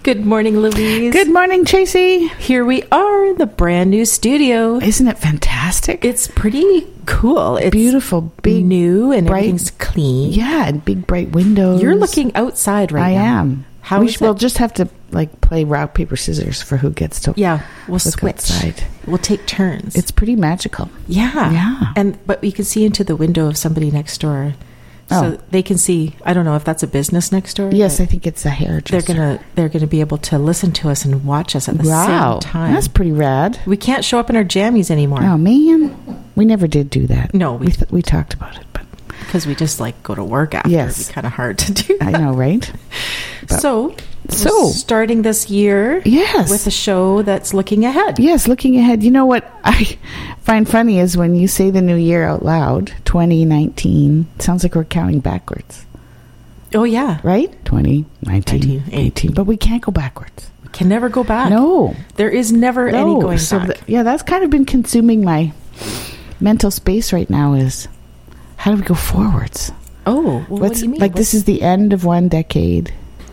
Good morning, Louise. Good morning, Tracy. Here we are in the brand new studio. Isn't it fantastic? It's pretty cool. It's beautiful, big, new, and bright, everything's clean. Yeah, and big, bright windows. You're looking outside right now. I am. How is we'll it? just have to play rock, paper, scissors for who gets to we'll switch. outside. We'll take turns. It's pretty magical. Yeah. But we can see into the window of somebody next door. So they can see. I don't know if that's a business next door. Yes, I think it's a hairdresser. They're gonna be able to listen to us and watch us at the same time. That's pretty rad. We can't show up in our jammies anymore. Oh man, we never did do that. No, we talked about it, but because we just go to work after. Yes, it'd be kind of hard to do that. I know, right? So starting this year, yes, with a show that's looking ahead. Yes, looking ahead. You know what I find funny is when you say the new year out loud, 2019, sounds like we're counting backwards. Oh, yeah. Right? 2019, 18. But we can't go backwards. We can never go back. No. There is never any going back. That's kind of been consuming my mental space right now is how do we go forwards? Oh, well, what do you mean? This is the end of one decade.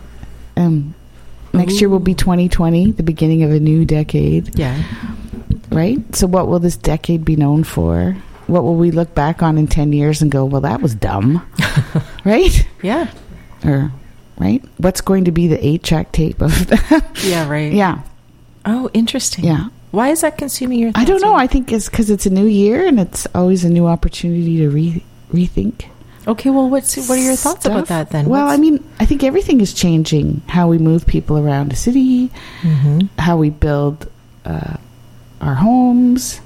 Next year will be 2020, the beginning of a new decade. Yeah. Right? So what will this decade be known for? What will we look back on in 10 years and go, well, that was dumb. Right? Yeah. Right? What's going to be the 8-track tape of that? Yeah, right. Yeah. Oh, interesting. Yeah. Why is that consuming your thoughts? I don't know. I think it's because it's a new year and it's always a new opportunity to rethink. Okay, well, what are your thoughts about that then? Well, I think everything is changing. How we move people around a city, how we build our homes,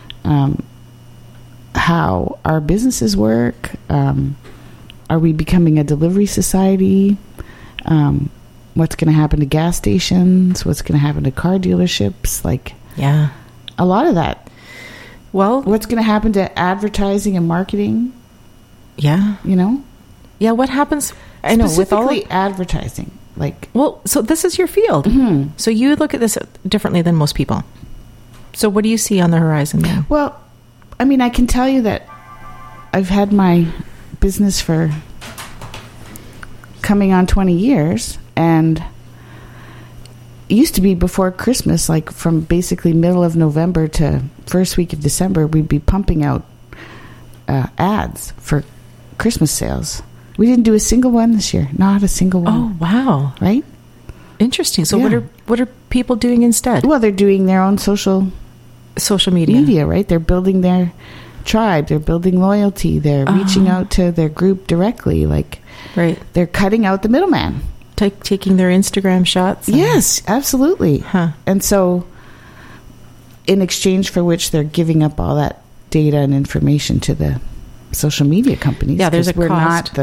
how our businesses work. Are we becoming a delivery society? What's going to happen to gas stations? What's going to happen to car dealerships? A lot of that. Well, what's going to happen to advertising and marketing? Yeah. Yeah, what happens? I know with all advertising. So this is your field. Mm-hmm. So you look at this differently than most people. So what do you see on the horizon then? Well, I can tell you that I've had my business for coming on 20 years, and it used to be before Christmas, from basically middle of November to first week of December, we'd be pumping out ads for Christmas sales. We didn't do a single one this year. Not a single one. Oh, wow. Right? Interesting. So what are people doing instead? Well, they're doing their own social media, right? They're building their tribe. They're building loyalty. They're reaching out to their group directly. Right. They're cutting out the middleman. Taking their Instagram shots? Yes, absolutely. Huh. And so in exchange for which they're giving up all that data and information to the social media companies. Yeah, there's a cost.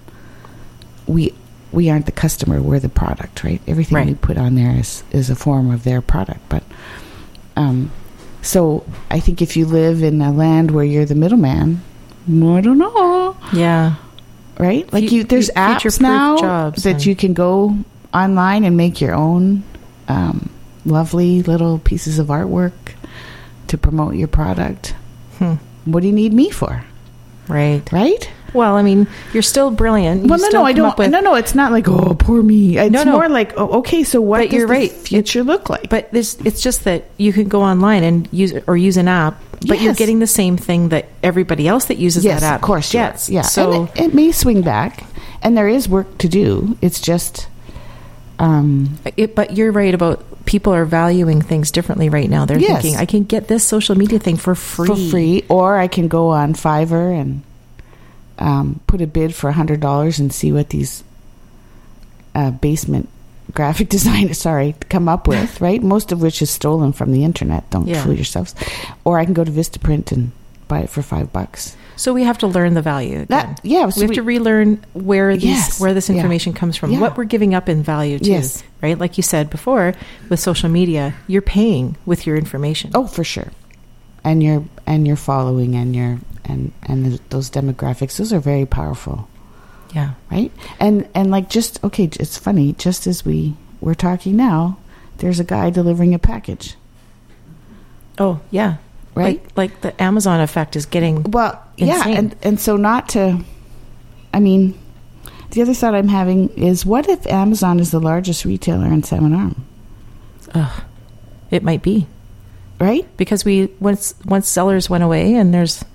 We aren't the customer, we're the product, right? Everything we put on there is a form of their product. But so I think if you live in a land where you're the middleman, I don't know. Yeah. Right? There's apps now that you can go online and make your own lovely little pieces of artwork to promote your product. What do you need me for? Right. Well, you're still brilliant. I don't. No, it's not poor me. It's more okay. So what does the future look like? But it's just that you can go online and use an app, but you're getting the same thing that everybody else that uses that app of course gets. Yeah. So and it may swing back, and there is work to do. It's just. But you're right about people are valuing things differently right now. They're thinking, I can get this social media thing for free. Or I can go on Fiverr and put a bid for $100 and see what these basement graphic designers, come up with, right? Most of which is stolen from the internet. Don't fool yourselves. Or I can go to Vistaprint and buy it for $5. So we have to learn the value again. We have to relearn where this information comes from, what we're giving up in value to, right? Like you said before, with social media, you're paying with your information. Oh, for sure. And your following and those demographics, those are very powerful. Yeah. Right? And it's funny, just as we're talking now, there's a guy delivering a package. Oh, yeah. Right? Like the Amazon effect is getting insane. And so not to, The other thought I'm having is, what if Amazon is the largest retailer in Salmon Arm? It might be. Right? Because once sellers went away and there's,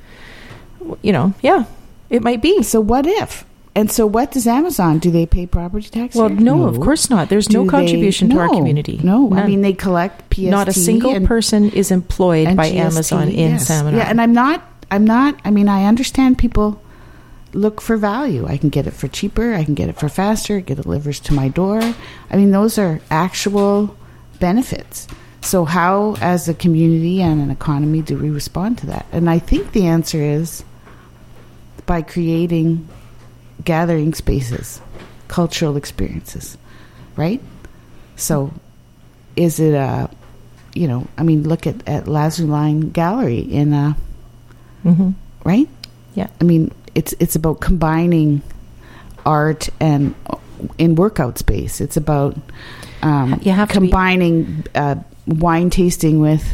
it might be. So what if? And so what does Amazon, do they pay property tax? Well, no, of course not. There's no contribution to our community. No, none. I mean, they collect PST. Not a single person is employed by GST, Amazon in Salmon Arm. Yeah, and I understand people look for value. I can get it for cheaper. I can get it for faster. It delivers to my door. I mean, those are actual benefits. So how, as a community and an economy, do we respond to that? And I think the answer is by creating gathering spaces, cultural experiences, right? So is it look at Lazuline Gallery in right? Yeah. I mean, it's about combining art and in workout space. It's about combining wine tasting with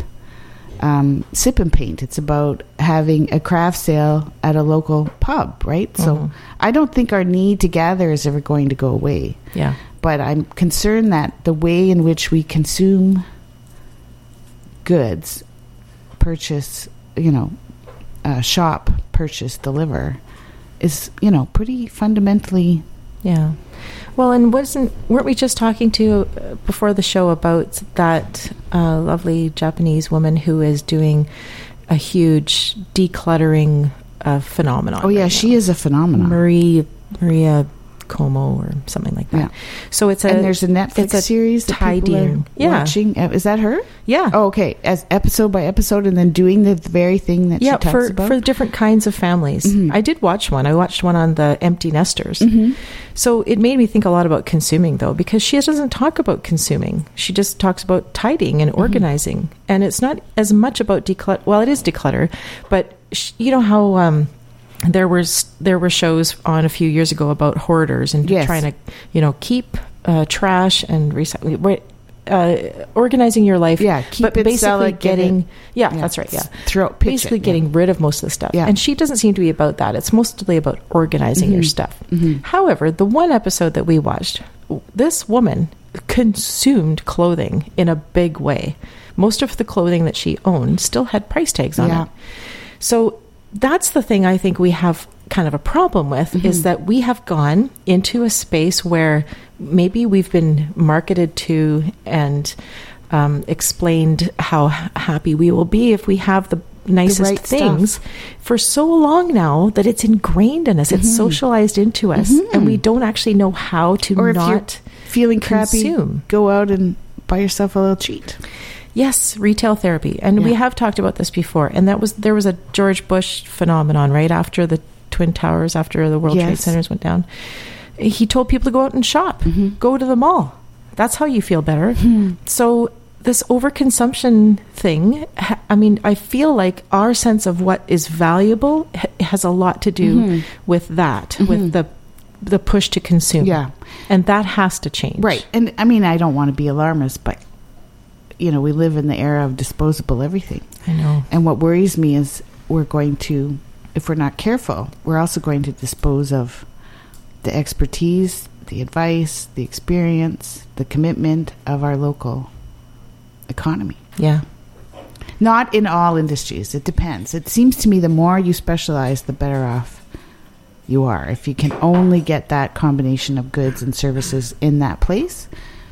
sip and paint. It's about having a craft sale at a local pub, right? So I don't think our need to gather is ever going to go away. Yeah. But I'm concerned that the way in which we consume goods, purchase, shop, purchase, deliver, is, pretty fundamentally... Yeah. Well, and weren't we just talking to before the show about that lovely Japanese woman who is doing a huge decluttering phenomenon? Oh, yeah, she is a phenomenon. Maria Como or something like that. Yeah. So and there's a Netflix series that people are watching. Is that her? Yeah. Oh, okay. As episode by episode, and then doing the very thing that she talks about? For different kinds of families. Mm-hmm. I did watch one. I watched one on the empty nesters. Mm-hmm. So it made me think a lot about consuming, though, because she doesn't talk about consuming. She just talks about tidying and organizing. And it's not as much about declutter. Well, it is declutter, but you know how... There were shows on a few years ago about hoarders and trying to, keep trash and recycle, organizing your life. Yeah, keep it, basically getting. That's right. Yeah, basically getting rid of most of the stuff. Yeah. And she doesn't seem to be about that. It's mostly about organizing your stuff. Mm-hmm. However, the one episode that we watched, this woman consumed clothing in a big way. Most of the clothing that she owned still had price tags on it. So that's the thing I think we have kind of a problem with, is that we have gone into a space where maybe we've been marketed to and explained how happy we will be if we have the nicest things for so long now that it's ingrained in us. It's socialized into us, and we don't actually know how to or not if you're feeling crappy, go out and buy yourself a little treat. Yes, retail therapy. And we have talked about this before. And there was a George Bush phenomenon right after the Twin Towers, after the World Trade Centers went down. He told people to go out and shop, go to the mall. That's how you feel better. So this overconsumption thing, I mean, I feel like our sense of what is valuable has a lot to do with that, with the push to consume. Yeah. And that has to change. Right. And I mean, I don't want to be alarmist, but we live in the era of disposable everything. I know. And what worries me is we're going to, if we're not careful, we're also going to dispose of the expertise, the advice, the experience, the commitment of our local economy. Yeah. Not in all industries. It depends. It seems to me the more you specialize, the better off you are. If you can only get that combination of goods and services in that place,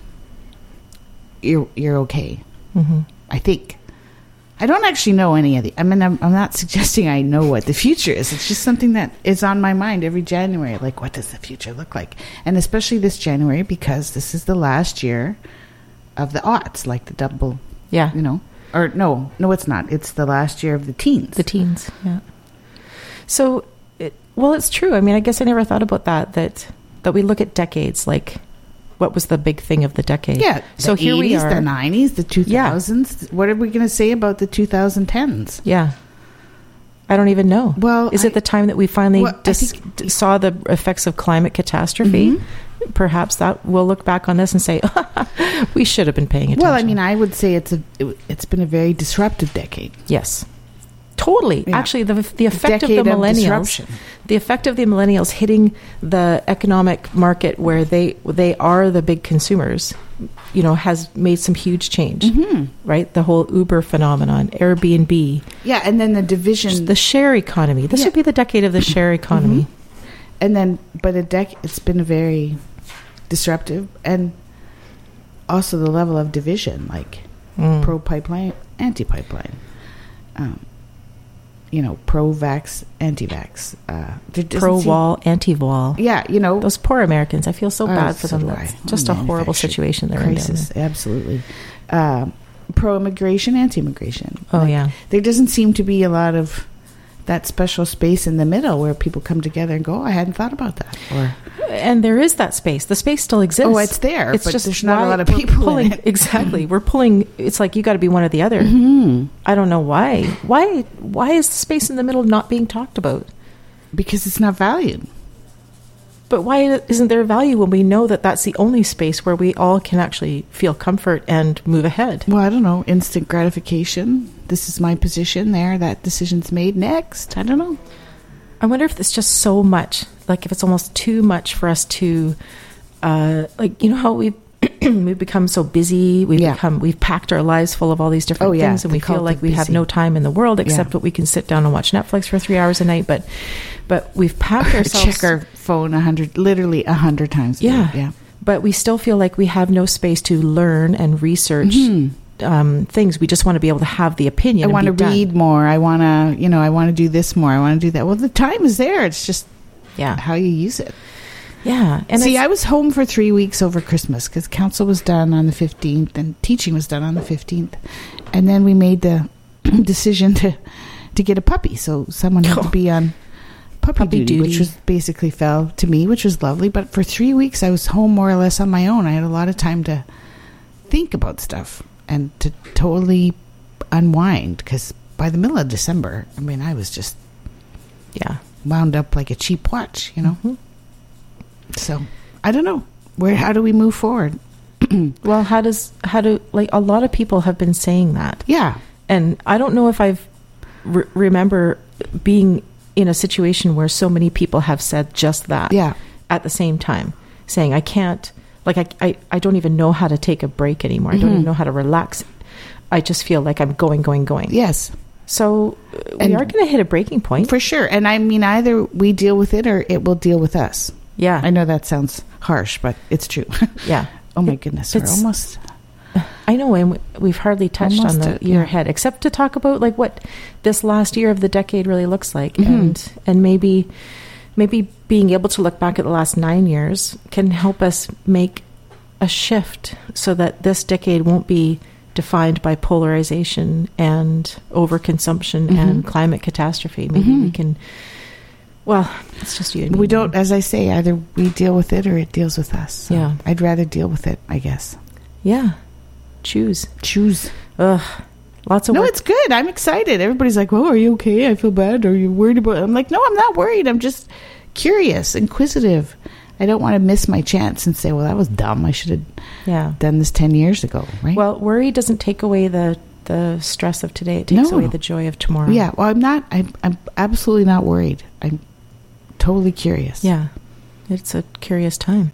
you're okay. I think. I don't actually know any of the... I mean, I'm not suggesting I know what the future is. It's just something that is on my mind every January. Like, what does the future look like? And especially this January, because this is the last year of the aughts, like the double... Yeah. Or no, it's not. It's the last year of the teens. The teens, yeah. So, it's true. I mean, I guess I never thought about that we look at decades, like... What was the big thing of the decade? Yeah. So here 80s, we are. The 90s, the 2000s. Yeah. What are we going to say about the 2010s? Yeah. I don't even know. Well, is it the time that we finally saw the effects of climate catastrophe? Perhaps that we'll look back on this and say, we should have been paying attention. Well, I mean, I would say it's been a very disruptive decade. Yes. Totally. Yeah. Actually, the effect of the millennials, the effect of the millennials hitting the economic market where they are the big consumers, has made some huge change, right? The whole Uber phenomenon, Airbnb. Yeah, and then the division. The share economy. This would be the decade of the share economy. And then, but it's been very disruptive. And also the level of division, like pro-pipeline, anti-pipeline. Pro-vax, anti-vax. Pro-wall, anti-wall. Yeah, those poor Americans. I feel so bad for them. That's just a horrible situation they're in. Absolutely. Pro-immigration, anti-immigration. Oh, yeah. There doesn't seem to be a lot of that special space in the middle where people come together and go, oh, I hadn't thought about that. And there is that space. The space still exists. Oh, it's there. It's but just there's not a lot of people pulling, in it. Exactly. We're pulling. It's like you got to be one or the other. I don't know why. Why is the space in the middle not being talked about? Because it's not valued. But why isn't there value when we know that that's the only space where we all can actually feel comfort and move ahead? Well, I don't know. Instant gratification. This is my position there. That decision's made. Next. I don't know. I wonder if it's just so much. Like if it's almost too much for us to, how we've become so busy. We've packed our lives full of all these different things, and we feel like we have no time in the world except what we can sit down and watch Netflix for 3 hours a night. But we've packed ourselves. Check our phone 100 times a day. Yeah. But we still feel like we have no space to learn and research things. We just want to be able to have the opinion. I want to read more. I want to do this more. I want to do that. Well, the time is there. It's just how you use it. Yeah. And I was home for 3 weeks over Christmas because council was done on the 15th and teaching was done on the 15th. And then we made the decision to get a puppy. So someone had to be on puppy duty, which was basically fell to me, which was lovely. But for 3 weeks, I was home more or less on my own. I had a lot of time to think about stuff and to totally unwind because by the middle of December, I was just wound up like a cheap watch, So I don't know how do we move forward? Well, how do a lot of people have been saying that? Yeah, and I don't know if I've remember being in a situation where so many people have said just that. Yeah, at the same time, saying I can't. Like I don't even know how to take a break anymore. I don't even know how to relax. I just feel like I'm going. Yes. So we are going to hit a breaking point. For sure. And either we deal with it or it will deal with us. Yeah. I know that sounds harsh, but it's true. Yeah. Oh my goodness. We're almost... I know, and we've hardly touched on the year ahead, except to talk about like what this last year of the decade really looks like. And maybe being able to look back at the last 9 years can help us make a shift so that this decade won't be defined by polarization and overconsumption and climate catastrophe. Maybe we can, it's just you and me. We don't, as I say, either we deal with it or it deals with us. So I'd rather deal with it, I guess. Yeah. Choose. Ugh. Lots of work. No, it's good. I'm excited. Everybody's like, "Oh, are you okay? I feel bad. Are you worried about it?" I'm like, "No, I'm not worried. I'm just curious, inquisitive. I don't want to miss my chance and say, well, that was dumb. I should have done this 10 years ago." Right? Well, worry doesn't take away the stress of today. It takes away the joy of tomorrow. Yeah. Well, I'm absolutely not worried. I'm totally curious. Yeah. It's a curious time.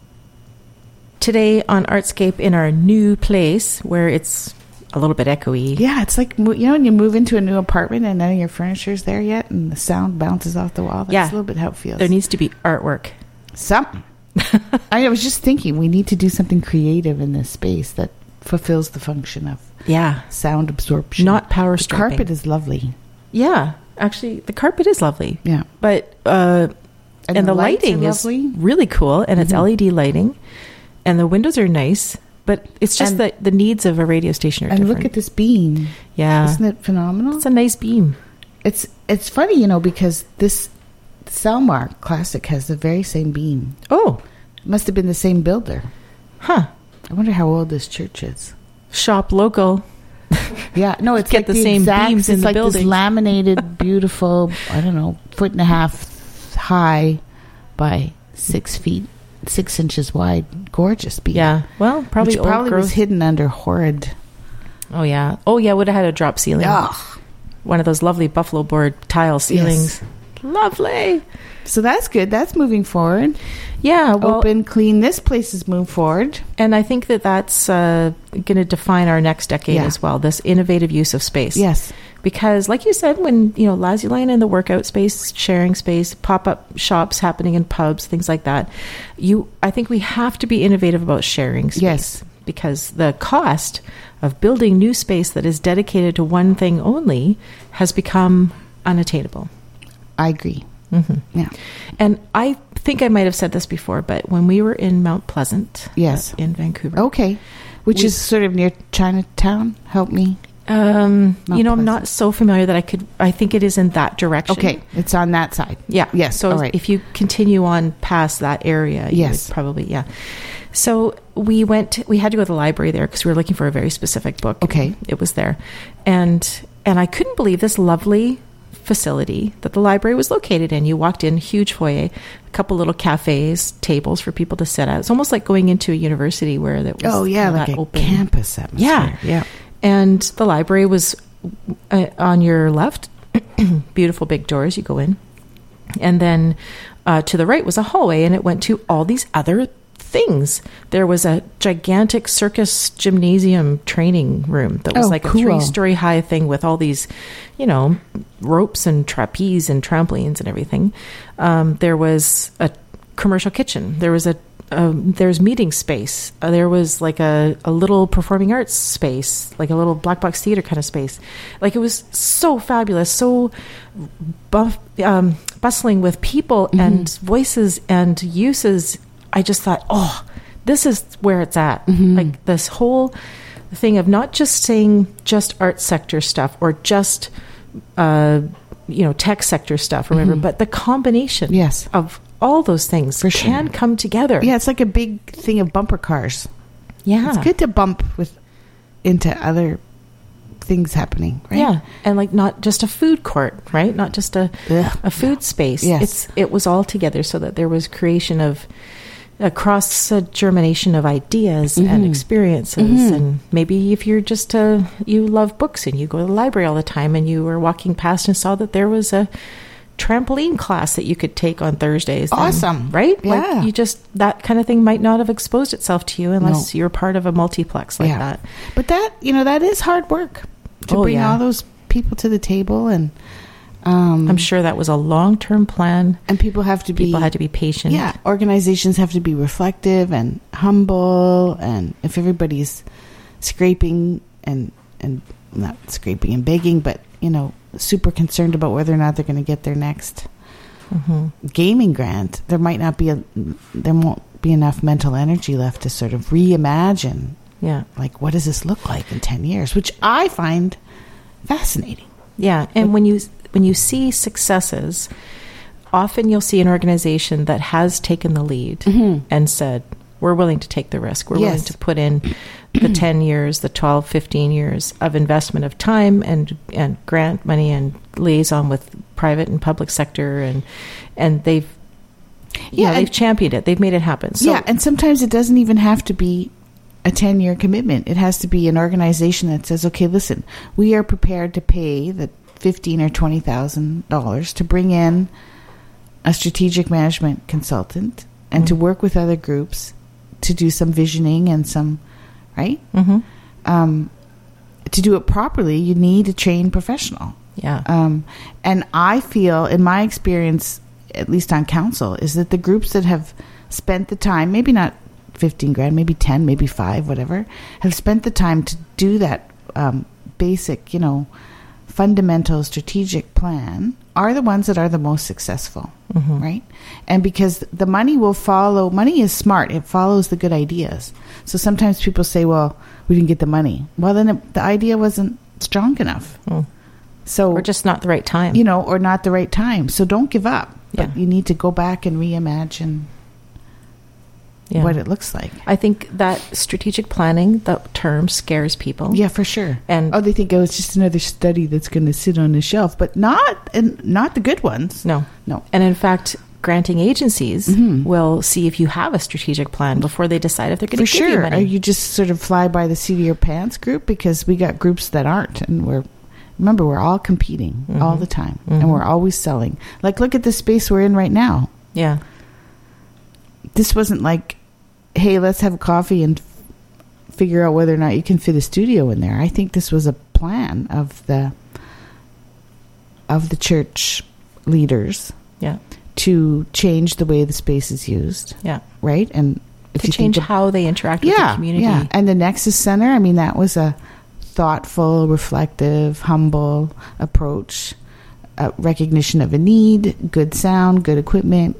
Today on Artscape in our new place where it's a little bit echoey. Yeah, it's like, when you move into a new apartment and none of your furniture's there yet and the sound bounces off the wall. That's a little bit how it feels. There needs to be artwork. Something. I was just thinking we need to do something creative in this space that fulfills the function of sound absorption. Not power stripping. The carpet is lovely. Yeah, actually, the carpet is lovely. Yeah. But, and the lighting is really cool, and it's LED lighting. And the windows are nice, but it's just that the needs of a radio station are different. And look at this beam. Yeah. Isn't it phenomenal? It's a nice beam. It's funny, because this Salmar Classic has the very same beam. Oh. It must have been the same builder. Huh. I wonder how old this church is. Shop local. Yeah. No, it's get like the same beams in the building. It's like this laminated, beautiful, 1.5 feet high by 6 feet. 6 inches wide, gorgeous beam. Yeah, well, probably was hidden under horrid. Oh yeah, would have had a drop ceiling. Ugh. One of those lovely buffalo board tile ceilings. Lovely. So that's good. That's moving forward. Yeah. Well, open, clean. This place is moving forward. And I think that that's going to define our next decade as well, this innovative use of space. Yes. Because like you said, when, Lazy-Line in the workout space, sharing space, pop-up shops happening in pubs, things like that, I think we have to be innovative about sharing space. Yes. Because the cost of building new space that is dedicated to one thing only has become unattainable. I agree. Mm-hmm. Yeah. And I think I might have said this before, but when we were in Mount Pleasant, yes, in Vancouver, okay, which is sort of near Chinatown. Help me. I'm not so familiar that I think it is in that direction. Okay, it's on that side. Yeah. Yes. So all right. if you continue on past that area, you would probably, yeah. So we had to go to the library there because we were looking for a very specific book. Okay. It was there. And I couldn't believe this lovely facility that the library was located in. You walked in, huge foyer, a couple little cafes, tables for people to sit at. It's almost like going into a university where that was like a open campus atmosphere. Yeah. And the library was on your left, beautiful big doors, you go in. And then to the right was a hallway, and it went to all these other things. There was a gigantic circus gymnasium training room that was a 3-story high thing with all these, ropes and trapeze and trampolines and everything. There was a commercial kitchen. There was there's meeting space. There was like a little performing arts space, like a little black box theater kind of space. Like it was so fabulous, so bustling with people and voices and uses. I just thought, this is where it's at. Like this whole thing of not just saying just art sector stuff or just, tech sector stuff or whatever, but the combination of all those things can come together. Yeah, it's like a big thing of bumper cars. Yeah. It's good to bump into other things happening, right? Yeah. And like not just a food court, right? Not just a food space. Yes. It was all together so that there was creation of a cross-germination of ideas and experiences. And maybe if you're just you love books and you go to the library all the time and you were walking past and saw that there was a trampoline class that you could take on Thursdays. Awesome. Right? Yeah. Like that kind of thing might not have exposed itself to you unless you're part of a multiplex like that. But that is hard work to bring all those people to the table. And I'm sure that was a long-term plan. And people had to be patient. Yeah. Organizations have to be reflective and humble. And if everybody's scraping and not scraping and begging, but, super concerned about whether or not they're going to get their next gaming grant, there won't be enough mental energy left to sort of reimagine. Yeah. Like, what does this look like in 10 years? Which I find fascinating. Yeah. And when you see successes, often you'll see an organization that has taken the lead and said, we're willing to take the risk. We're willing to put in the 10 years, the 12, 15 years of investment of time and grant money and liaison with private and public sector. And they've championed it. They've made it happen. So, and sometimes it doesn't even have to be a 10-year commitment. It has to be an organization that says, okay, listen, we are prepared to pay the $15,000 or $20,000 to bring in a strategic management consultant and to work with other groups to do some visioning and some, right? To do it properly, you need a trained professional. Yeah. And I feel, in my experience, at least on council, is that the groups that have spent the time, maybe not 15 grand, maybe 10, maybe 5, whatever, have spent the time to do that basic, fundamental strategic plan are the ones that are the most successful, right? And because the money will follow, money is smart. It follows the good ideas. So sometimes people say, well, we didn't get the money. Well, then the idea wasn't strong enough. So, or just not the right time. Or not the right time. So don't give up. But you need to go back and reimagine what it looks like. I think that strategic planning, the term, scares people. Yeah, for sure. And they think, it's just another study that's going to sit on the shelf, but not the good ones. No. And in fact, granting agencies will see if you have a strategic plan before they decide if they're going to give you money. Or you just sort of fly by the seat of your pants group, because we got groups that aren't, and we're Remember, we're all competing all the time, and we're always selling. Like, look at the space we're in right now. Yeah. This wasn't like, hey, let's have coffee and figure out whether or not you can fit a studio in there. I think this was a plan of the church leaders. Yeah. To change the way the space is used. Yeah. Right? And if to change how they interact with the community. Yeah. And the Nexus Center, I mean, that was a thoughtful, reflective, humble approach, recognition of a need, good sound, good equipment,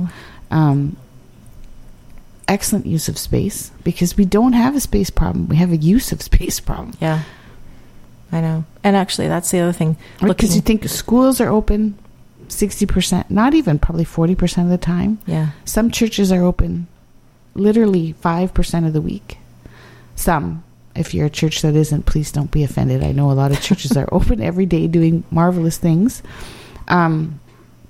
excellent use of space, because we don't have a space problem. We have a use of space problem. Yeah. I know. And actually, that's the other thing. Because you think schools are open 60%, not even, probably 40% of the time. Yeah. Some churches are open literally 5% of the week. Some. If you're a church that isn't, please don't be offended. I know a lot of churches are open every day doing marvelous things. And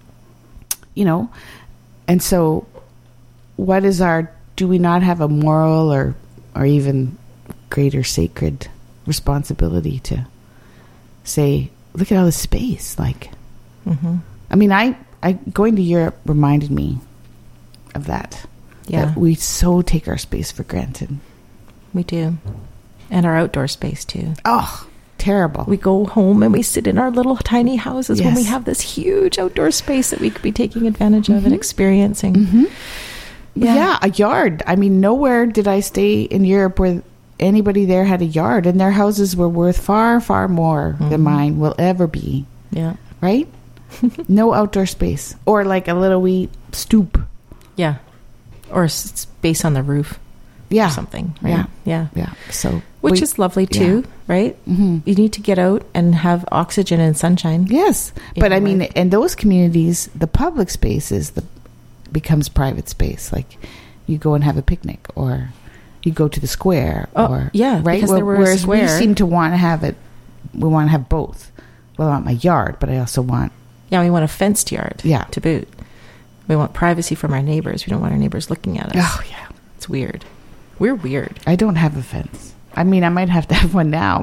so what is do we not have a moral or even greater sacred responsibility to say, look at all the space? Like, I mean, I going to Europe reminded me of that. Yeah. That we so take our space for granted. We do. And our outdoor space too. Oh, terrible. We go home and we sit in our little tiny houses when we have this huge outdoor space that we could be taking advantage of and experiencing. Yeah, a yard. I mean, nowhere did I stay in Europe where anybody there had a yard, and their houses were worth far, far more than mine will ever be. Yeah. Right? No outdoor space. Or like a little wee stoop. Yeah. Or space on the roof. Yeah. Or something. Right? Yeah. So, which is lovely too, right? You need to get out and have oxygen and sunshine. Yes. But I mean, in those communities, the public space becomes private space. Like, you go and have a picnic, or you go to the square, right? Because there were whereas a square. We seem to want to have it. We want to have both. Well, I want my yard, but I also want. Yeah, we want a fenced yard. Yeah. To boot. We want privacy from our neighbors. We don't want our neighbors looking at us. Oh yeah. It's weird. We're weird. I don't have a fence. I mean, I might have to have one now,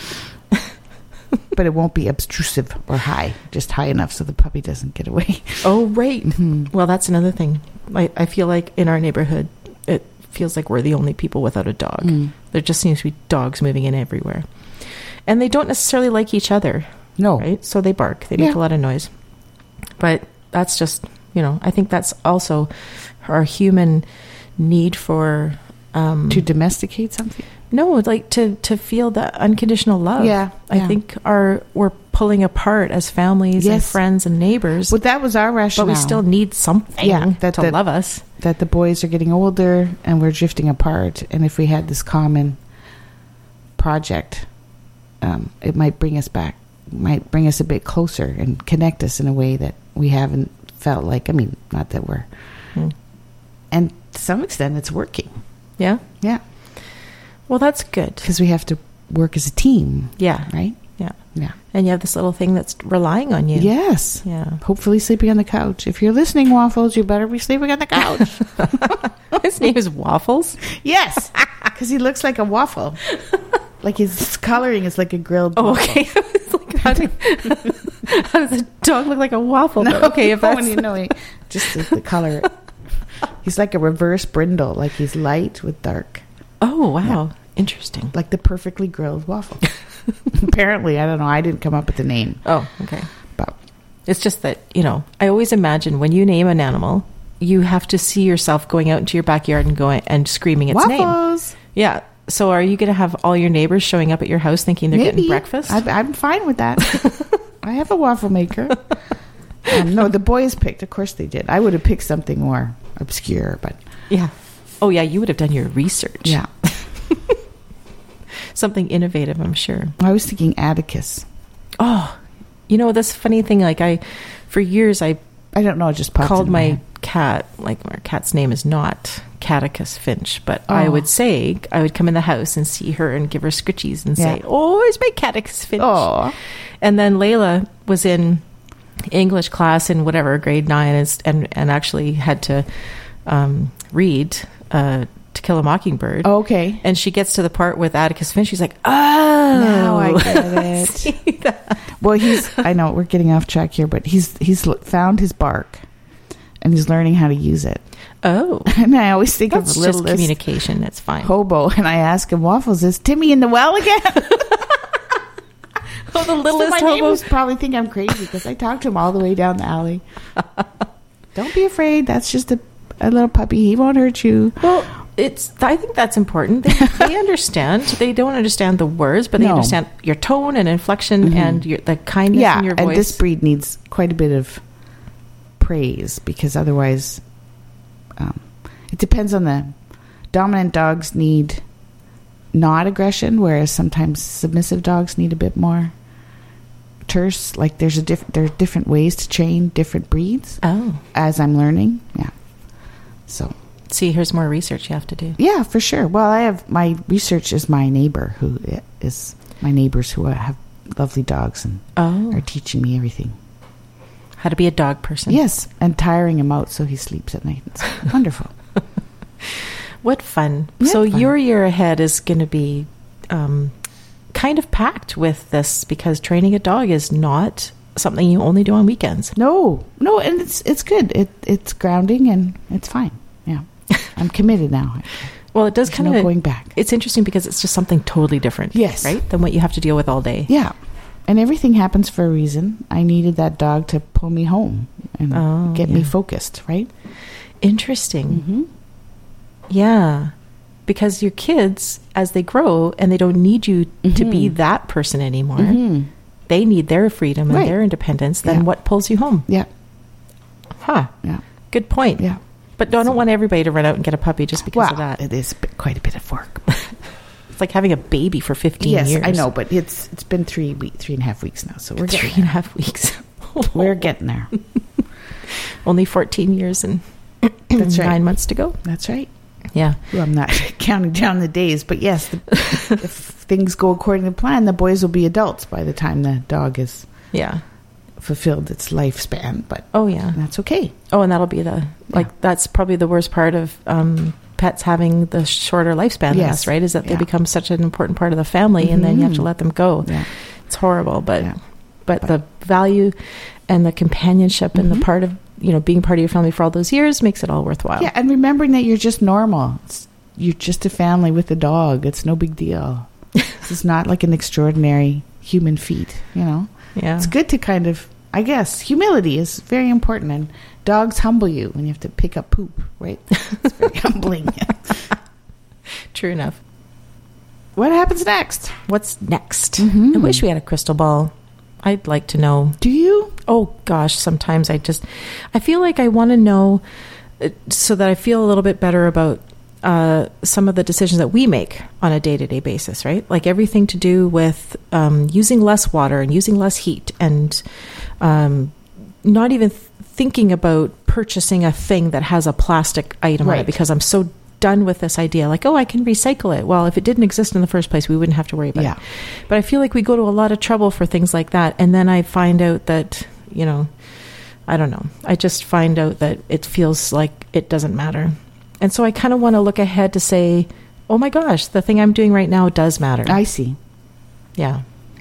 but it won't be obtrusive or high. Just high enough so the puppy doesn't get away. Oh, right. Well, that's another thing. I feel like in our neighborhood, it feels like we're the only people without a dog. There just seems to be dogs moving in everywhere. And they don't necessarily like each other. No. Right? So they bark. They make a lot of noise. But that's just, I think that's also our human need for... to domesticate something? No, like to feel the unconditional love. Yeah. I think we're pulling apart as families and friends and neighbors. Well, that was our rationale. But we still need something to love us. That the boys are getting older and we're drifting apart. And if we had this common project, it might bring us back, might bring us a bit closer and connect us in a way that we haven't felt like. I mean, not that we're... And to some extent, it's working. Yeah? Yeah. Well, that's good. Because we have to work as a team. Yeah. Right? Yeah. Yeah. And you have this little thing that's relying on you. Yes. Yeah. Hopefully sleeping on the couch. If you're listening, Waffles, you better be sleeping on the couch. His name is Waffles? Yes. Because he looks like a waffle. Like his coloring is like a grilled waffle. Okay. How does a dog look like a waffle? No, okay, if that's... just the color... He's like a reverse brindle. Like he's light with dark. Oh, wow. Yeah. Interesting. Like the perfectly grilled waffle. Apparently, I don't know. I didn't come up with the name. Oh, okay. But it's just that, I always imagine when you name an animal, you have to see yourself going out into your backyard and going and screaming its Waffles. name. Yeah. So are you going to have all your neighbors showing up at your house thinking they're getting breakfast? I'm fine with that. I have a waffle maker. No, the boys picked. Of course they did. I would have picked something more obscure, but... Yeah. Oh, yeah, you would have done your research. Yeah. Something innovative, I'm sure. I was thinking Atticus. Oh, this funny thing, for years, I don't know, it just popped called in my cat, our cat's name is not Catticus Finch, but I would come in the house and see her and give her scritchies and say, oh, it's my Catticus Finch. Oh. And then Layla was in English class in grade 9 and actually had to To Kill a Mockingbird. Oh, okay. And she gets to the part with Atticus Finch. She's like, oh, Now I get it. See that? Well, I know we're getting off track here, but he's found his bark and he's learning how to use it. Oh. And I always think That's of a little just communication. That's fine. Hobo. And I ask him, Waffles, is Timmy in the well again? Oh, the littlest so my hobo. neighbors probably think I'm crazy because I talk to him all the way down the alley. Don't be afraid. That's just a little puppy. He won't hurt you. Well, I think that's important. They understand. They don't understand the words, but they understand your tone and inflection and the kindness in your voice. And this breed needs quite a bit of praise because otherwise, it depends on the dominant dogs need not aggression, whereas sometimes submissive dogs need a bit more terse. Like there are different ways to train different breeds. Oh, as I'm learning, yeah. So, see, here's more research you have to do. Yeah, for sure. Well, my research is my neighbor who have lovely dogs and are teaching me everything. How to be a dog person. Yes, and tiring him out so he sleeps at night. It's wonderful. What fun. Yeah, so fun. Your year ahead is going to be kind of packed with this because training a dog is not something you only do on weekends. No, and it's good. It's grounding and it's fine. Yeah, I'm committed now. Well, it does There's kind of going back. It's interesting because it's just something totally different. Yes, right, than what you have to deal with all day. Yeah, and everything happens for a reason. I needed that dog to pull me home and get me focused. Right. Interesting. Mm-hmm. Yeah, because your kids, as they grow and they don't need you to be that person anymore, they need their freedom and their independence. Then what pulls you home? Yeah. Huh. Yeah. Good point. Yeah. But I don't want everybody to run out and get a puppy just because of that. It is quite a bit of work. It's like having a baby for 15 years. Yes, I know, but it's been 3.5 weeks now, so we're getting 3.5 weeks. We're getting there. Only 14 years and That's 9 months to go. That's right. Yeah. Well, I'm not counting down the days, but yes, if things go according to plan, the boys will be adults by the time the dog is fulfilled its lifespan. But that's okay. Oh, and that'll be that's probably the worst part of pets having the shorter lifespan than us, right? Is that they become such an important part of the family, and then you have to let them go. Yeah. It's horrible, but the value and the companionship and the part of being part of your family for all those years makes it all worthwhile. Yeah, and remembering that you're just normal. You're just a family with a dog. It's no big deal. This is not like an extraordinary human feat, Yeah. It's good to kind of, I guess, humility is very important, and dogs humble you when you have to pick up poop, right? It's very humbling. True enough. What happens next? What's next? I wish we had a crystal ball. I'd like to know. Do you? Oh, gosh. Sometimes I feel like I want to know so that I feel a little bit better about some of the decisions that we make on a day-to-day basis, right? Like everything to do with using less water and using less heat and not even thinking about purchasing a thing that has a plastic item on it because I'm so done with this idea like, I can recycle it. Well, if it didn't exist in the first place, we wouldn't have to worry about it. But I feel like we go to a lot of trouble for things like that. And then I find out that, I don't know. I just find out that it feels like it doesn't matter. And so I kind of want to look ahead to say, oh my gosh, the thing I'm doing right now does matter. I see. Yeah.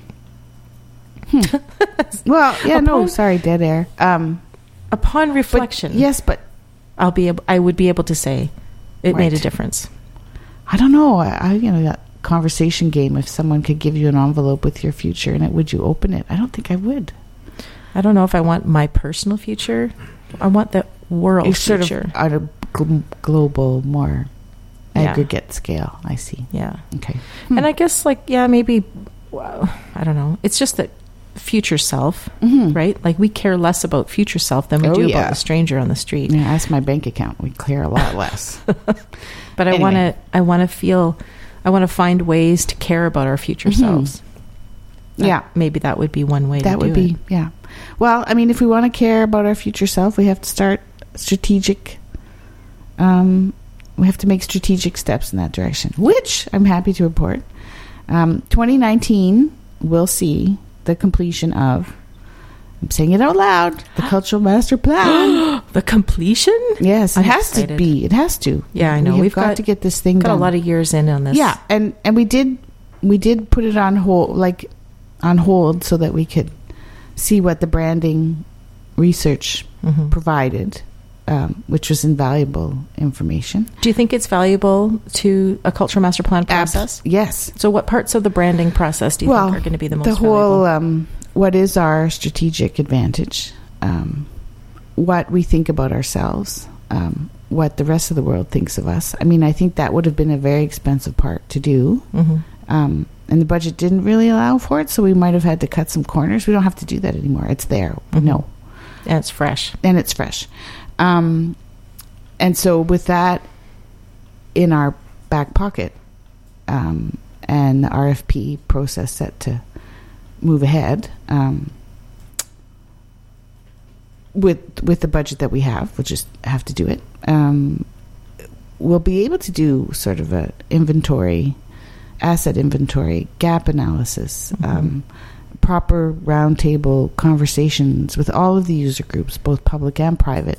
Well, sorry, dead air. Upon reflection. But I would be able to say, it made a difference. I don't know. That conversation game, if someone could give you an envelope with your future in it, would you open it? I don't think I would. I don't know if I want my personal future. I want the world future. Sort of on a global, more aggregate scale. I see. Yeah. Okay. And I guess maybe, I don't know. It's just that future self, right? Like we care less about future self than we do about the stranger on the street. Yeah, ask my bank account. We care a lot less. But anyway. I want to find ways to care about our future selves. Maybe that would be one way to do it. That would be, yeah. Well, I mean, if we want to care about our future self, we have to start strategic. We have to make strategic steps in that direction, which I'm happy to report. 2019 will see the completion of, I'm saying it out loud, the Cultural Master Plan. The completion? Yes, it has to be. It has to. Yeah, I know. We've got to get this thing done. Got a lot of years in on this. Yeah, and we did We did put it on hold so that we could see what the branding research provided, which was invaluable information. Do you think it's valuable to a cultural master plan process? Yes. So what parts of the branding process do you think are going to be the most valuable? The whole, what is our strategic advantage? What we think about ourselves, what the rest of the world thinks of us. I mean, I think that would have been a very expensive part to do. And the budget didn't really allow for it, so we might have had to cut some corners. We don't have to do that anymore. It's there. No. And it's fresh. And so with that in our back pocket, and the RFP process set to move ahead, with the budget that we have, we'll just have to do it. We'll be able to do sort of a asset inventory, gap analysis, proper roundtable conversations with all of the user groups, both public and private,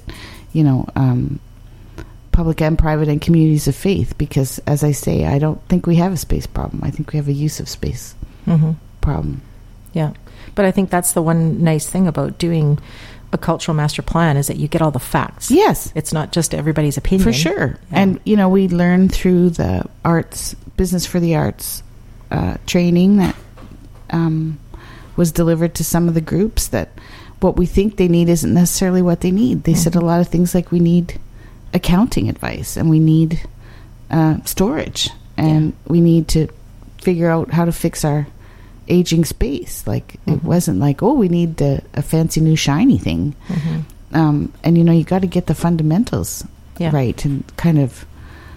public and private and communities of faith, because as I say, I don't think we have a space problem. I think we have a use of space problem. Yeah. But I think that's the one nice thing about doing a cultural master plan is that you get all the facts. Yes. It's not just everybody's opinion. For sure. Yeah. And, we learn through the Business for the Arts training that was delivered to some of the groups that what we think they need isn't necessarily what they need. They said a lot of things like we need accounting advice and we need storage and we need to figure out how to fix our aging space. Like it wasn't like, we need a fancy new shiny thing. And you got to get the fundamentals right and kind of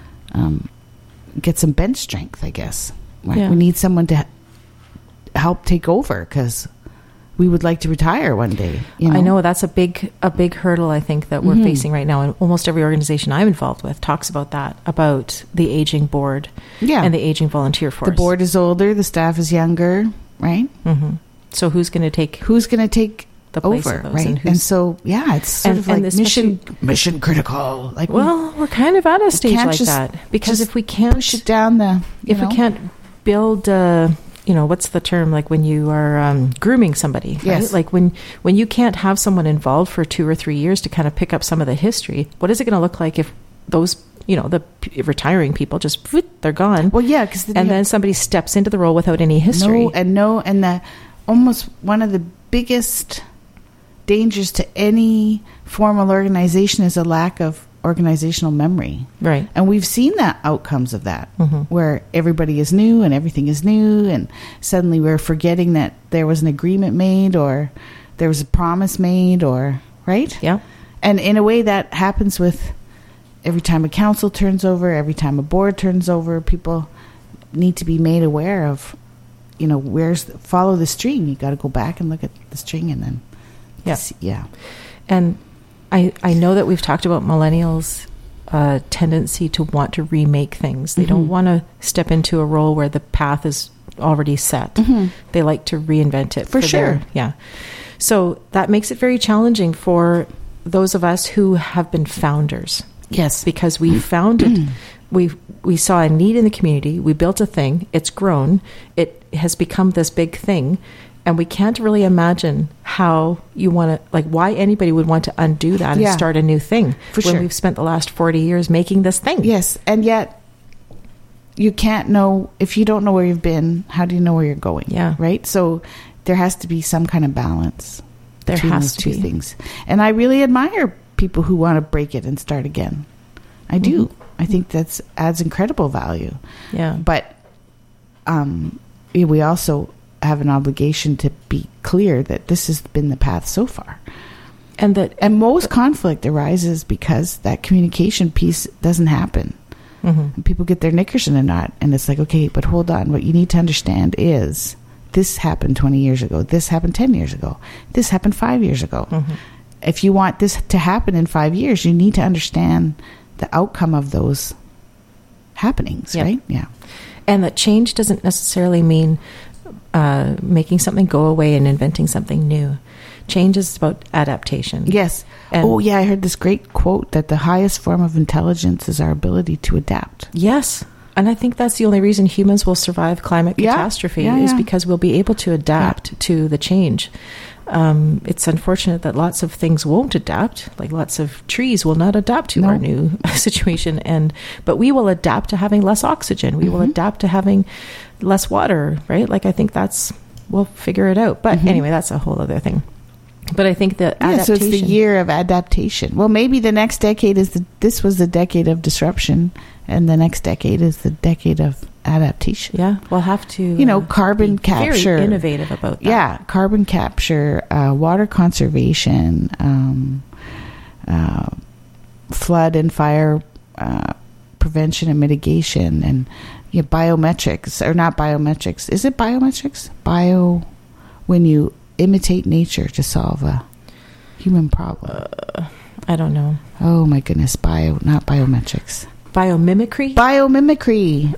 get some bench strength, I guess. Right? Yeah. We need someone to help take over because we would like to retire one day. I know that's a big hurdle I think that we're facing right now, and almost every organization I'm involved with talks about that, about the aging board and the aging volunteer force. The board is older, the staff is younger, right? So who's going to take the place over, of those? right? And so it's sort of like mission critical. Like we're kind of at a stage like that because if we can't push it down if we can't build what's the term, like when you are grooming somebody, right? Yes. Like when you can't have someone involved for 2 or 3 years to kind of pick up some of the history, what is it going to look like if those, the retiring people just, they're gone? Well, yeah, then somebody steps into the role without any history. And the almost one of the biggest dangers to any formal organization is a lack of organizational memory. Right. And we've seen that outcomes of that, where everybody is new and everything is new, and suddenly we're forgetting that there was an agreement made or there was a promise made, or right? Yeah. And in a way that happens with every time a council turns over, every time a board turns over, people need to be made aware of, follow the string. You got to go back and look at the string and then And I know that we've talked about millennials' tendency to want to remake things. They don't want to step into a role where the path is already set. They like to reinvent it. For sure. So that makes it very challenging for those of us who have been founders. Yes. Because we founded, we saw a need in the community. We built a thing. It's grown. It has become this big thing. And we can't really imagine how you want to, why anybody would want to undo that and start a new thing when we've spent the last 40 years making this thing. Yes, and yet you can't know, if you don't know where you've been, how do you know where you're going? Yeah. Right? So there has to be some kind of balance between those two things. And I really admire people who want to break it and start again. I do. I think that adds incredible value. Yeah. But we also have an obligation to be clear that this has been the path so far, and most conflict arises because that communication piece doesn't happen. And people get their knickers in a knot, and it's like, okay, but hold on, what you need to understand is this happened 20 years ago, this happened 10 years ago, this happened 5 years ago. If you want this to happen in 5 years, you need to understand the outcome of those happenings. Right? And that change doesn't necessarily mean making something go away and inventing something new. Change is about adaptation. Yes. And I heard this great quote that the highest form of intelligence is our ability to adapt. Yes, And I think that's the only reason humans will survive climate catastrophe is because we'll be able to adapt to the change. It's unfortunate that lots of things won't adapt, like lots of trees will not adapt to our new situation. But we will adapt to having less oxygen. We will adapt to having less water, right? Like, I think we'll figure it out. But anyway, that's a whole other thing. But I think that adaptation. So it's the year of adaptation. Well, maybe the next decade this was the decade of disruption, and the next decade is the decade of adaptation. Yeah, we'll have to, carbon capture. Very innovative about that. Yeah, carbon capture, water conservation, flood and fire prevention and mitigation, and biometrics, or not biometrics. Is it biometrics? When you imitate nature to solve a human problem. I don't know. Oh my goodness, not biometrics. Biomimicry? Biomimicry.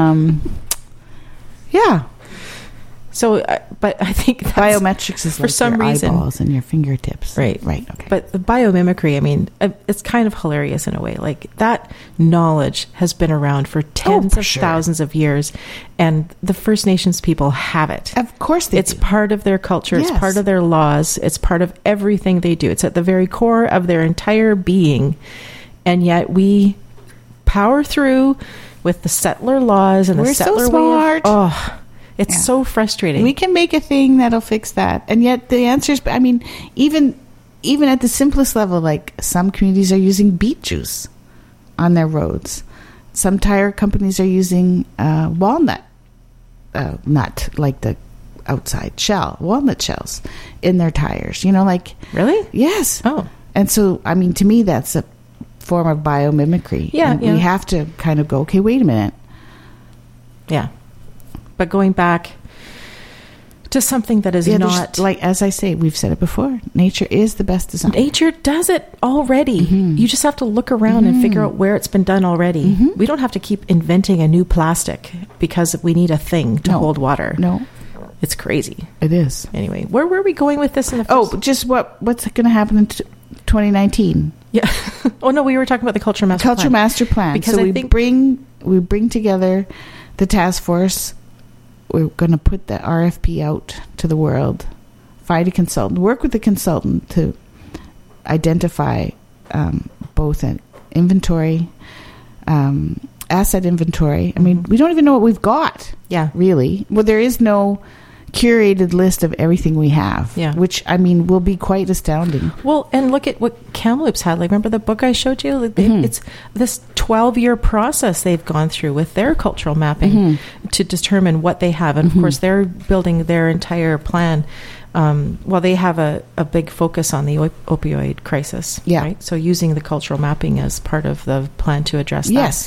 Yeah. So, but I think that's, biometrics is for like some your reason, eyeballs and your fingertips. Right. Okay. But the biomimicry, I mean, it's kind of hilarious in a way. Like, that knowledge has been around for tens of thousands of years, and the First Nations people have it. Of course they do. It's part of their culture. Yes. It's part of their laws. It's part of everything they do. It's at the very core of their entire being. And yet we power through with the settler laws and the settler so smart. It's so frustrating. We can make a thing that'll fix that. And yet the answers, I mean, even at the simplest level, like some communities are using beet juice on their roads. Some tire companies are using walnut, nut, like the outside shell, walnut shells in their tires. Really? Yes. Oh. And so, I mean, to me, that's a form of biomimicry. Yeah. We have to kind of go, okay, wait a minute. Yeah. But going back to something that is not... Like, as I say, we've said it before, nature is the best design. Nature does it already. You just have to look around and figure out where it's been done already. We don't have to keep inventing a new plastic because we need a thing to hold water. No. It's crazy. It is. Anyway, where were we going with this in the first... just what's going to happen in 2019? Yeah. Oh, no, we were talking about the Culture Master Plan. Because so we bring together the task force. We're going to put the RFP out to the world, find a consultant, work with the consultant to identify both an inventory, asset inventory. I mean, we don't even know what we've got. Yeah. Really. Well, there is no curated list of everything we have. Yeah. Which, I mean, will be quite astounding. Well, and look at what Kamloops had. Like, remember the book I showed you? Like, it's this 12-year process they've gone through with their cultural mapping to determine what they have. And, of course, they're building their entire plan. They have a big focus on the opioid crisis. Yeah. Right? So using the cultural mapping as part of the plan to address that. Yes.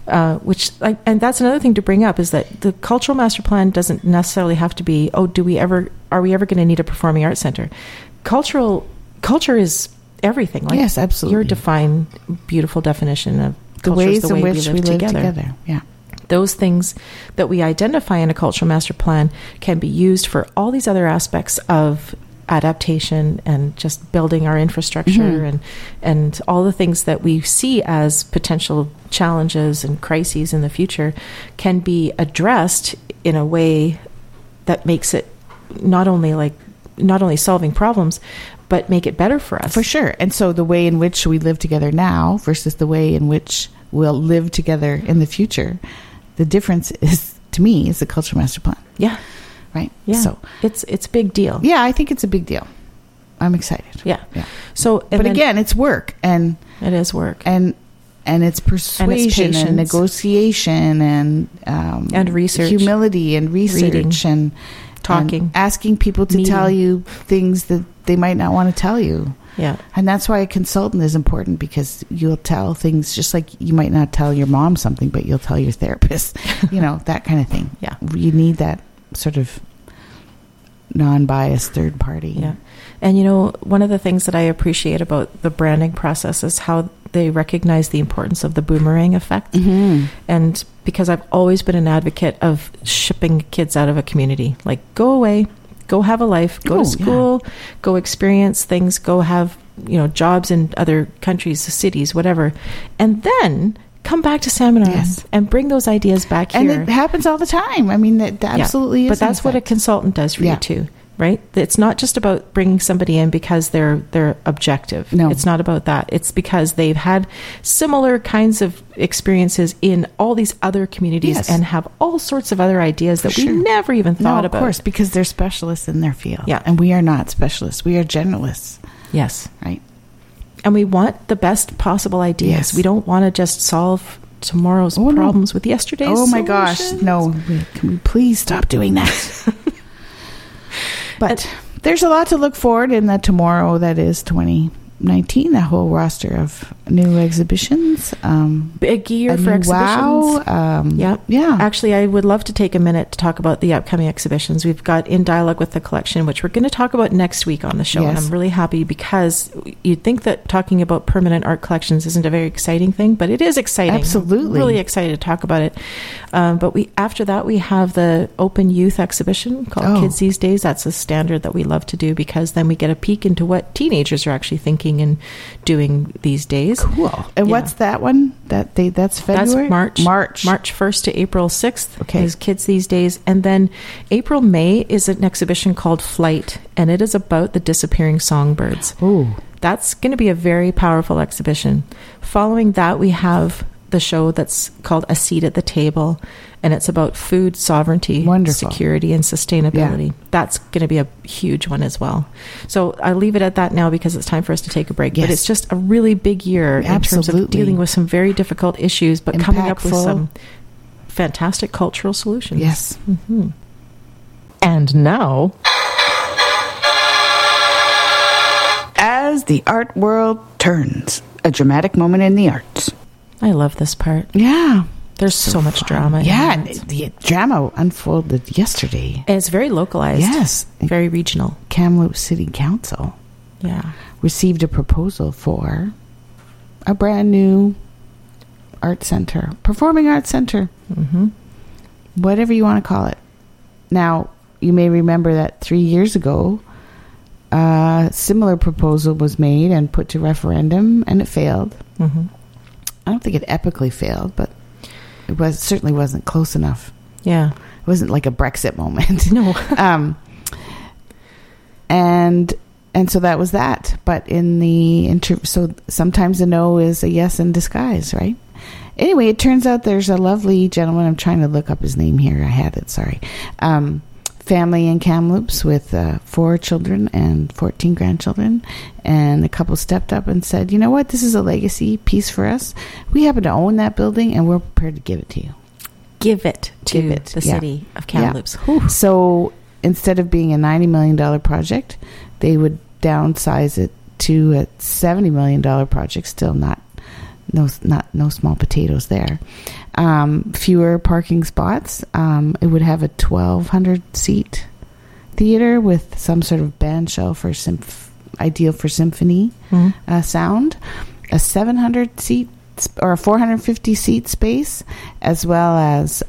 And that's another thing to bring up, is that the cultural master plan doesn't necessarily have to be, are we ever going to need a performing arts center? Culture is everything. Like, yes, absolutely. Your defined, beautiful definition of the ways in which we live together. Yeah. Those things that we identify in a cultural master plan can be used for all these other aspects of adaptation and just building our infrastructure and all the things that we see as potential challenges and crises in the future can be addressed in a way that makes it not only solving problems, but make it better for us. For sure. And so the way in which we live together now versus the way in which we'll live together in the future, the difference is, to me, is the cultural master plan. Yeah. Right. Yeah. So it's a big deal. Yeah, I think it's a big deal. I'm excited. Yeah. Yeah. So, but again, it's work, and it is work, and it's persuasion and negotiation and research, humility and research, reading, and talking, and asking people to tell you things that they might not want to tell you. Yeah. And that's why a consultant is important, because you'll tell things just like you might not tell your mom something, but you'll tell your therapist, that kind of thing. Yeah. You need that sort of non-biased third party. Yeah. And one of the things that I appreciate about the branding process is how they recognize the importance of the boomerang effect. And because I've always been an advocate of shipping kids out of a community, like, go away, go have a life, go to school, go experience things, go have, jobs in other countries, cities, whatever. And then come back to Salmon Arm and bring those ideas back here. And it happens all the time. I mean, that absolutely is. But that's what a consultant does for you too, right? It's not just about bringing somebody in because they're objective. No. It's not about that. It's because they've had similar kinds of experiences in all these other communities and have all sorts of other ideas that we never even thought about. Of course, because they're specialists in their field. Yeah. And we are not specialists. We are generalists. Yes. Right. And we want the best possible ideas. Yes. We don't want to just solve tomorrow's problems with yesterday's solutions. my gosh. No. Can we please stop doing that? But there's a lot to look forward in the tomorrow that is 2019, a whole roster of new exhibitions. Big year for exhibitions. Wow. Yeah. Actually, I would love to take a minute to talk about the upcoming exhibitions. We've got In Dialogue with the Collection, which we're going to talk about next week on the show. And I'm really happy because you'd think that talking about permanent art collections isn't a very exciting thing, but it is exciting. Absolutely. I'm really excited to talk about it. But after that, we have the Open Youth exhibition called Kids These Days. That's a standard that we love to do because then we get a peek into what teenagers are actually thinking and doing these days. Cool. And what's that one? That's February? That's March 1st to April 6th. Okay. Is Kids These Days. And then May is an exhibition called Flight, and it is about the disappearing songbirds. Ooh. That's going to be a very powerful exhibition. Following that, we have the show that's called A Seat at the Table, and it's about food sovereignty, security, and sustainability. Yeah. That's going to be a huge one as well. So I'll leave it at that now because it's time for us to take a break. Yes. But it's just a really big year in terms of dealing with some very difficult issues, but coming up with some fantastic cultural solutions. Yes. Mm-hmm. And now, as the art world turns, a dramatic moment in the arts. I love this part. Yeah. There's so much drama. Yeah. The drama unfolded yesterday. And it's very localized. Yes. Very regional. Kamloops City Council received a proposal for a brand new art center, performing arts center, whatever you want to call it. Now, you may remember that 3 years ago, a similar proposal was made and put to referendum, and it failed. Mm-hmm. I don't think it epically failed, but it certainly wasn't close enough. Yeah. It wasn't like a Brexit moment. No. And so that was that. But in the so sometimes a no is a yes in disguise, right? Anyway, it turns out there's a lovely gentleman. I'm trying to look up his name here. I had it. Sorry. Family in Kamloops with 4 children and 14 grandchildren, and the couple stepped up and said, you know what, this is a legacy piece for us. We happen to own that building and we're prepared to give it to you. Give it to the city of Kamloops. Yeah. So instead of being a $90 million project, they would downsize it to a $70 million project. Still no small potatoes there. Fewer parking spots. It would have a 1,200 seat theater with some sort of band shell for ideal for symphony sound. A 700 seat or a 450 seat space, as well as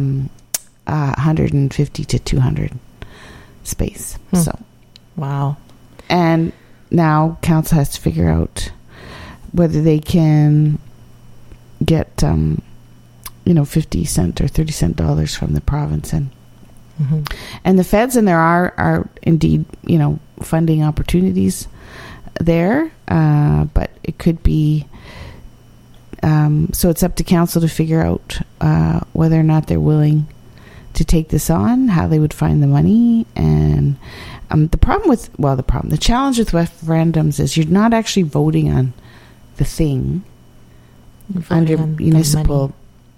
150 to 200 space. So, wow. And now council has to figure out whether they can get 50 cent or 30 cent dollars from the province, and the feds, and there are indeed funding opportunities there, but it could be so it's up to council to figure out whether or not they're willing to take this on, how they would find the money. And the challenge with referendums is you're not actually voting on the thing under municipal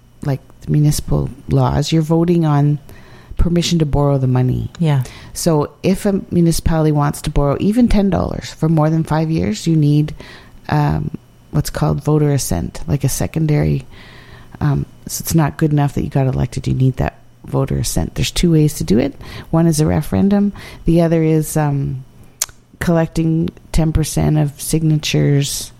laws. You're voting on permission to borrow the money. Yeah. So if a municipality wants to borrow even $10 for more than 5 years, you need what's called voter assent, like a secondary. So it's not good enough that you got elected. You need that voter assent. There's 2 ways to do it. One is a referendum. The other is collecting 10% of signatures